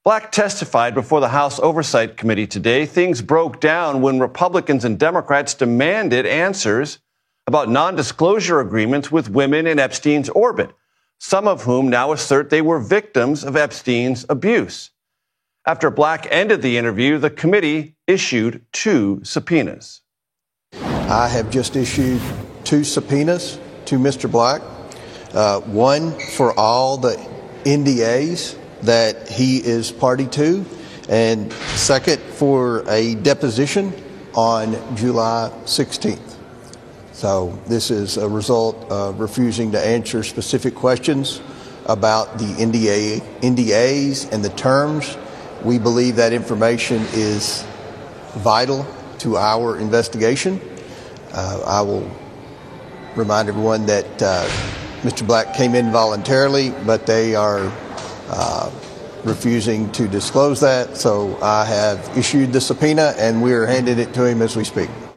Black testified before the House Oversight Committee today. Things broke down when Republicans and Democrats demanded answers about non-disclosure agreements with women in Epstein's orbit, some of whom now assert they were victims of Epstein's abuse. After Black ended the interview, the committee issued 2 subpoenas. I have just issued 2 subpoenas to Mr. Black, one for all the NDAs that he is party to, and second for a deposition on July 16th. So this is a result of refusing to answer specific questions about the NDAs and the terms. We believe that information is vital to our investigation. I will remind everyone that Mr. Black came in voluntarily, but they are refusing to disclose that. So I have issued the subpoena, and we are handing it to him as we speak.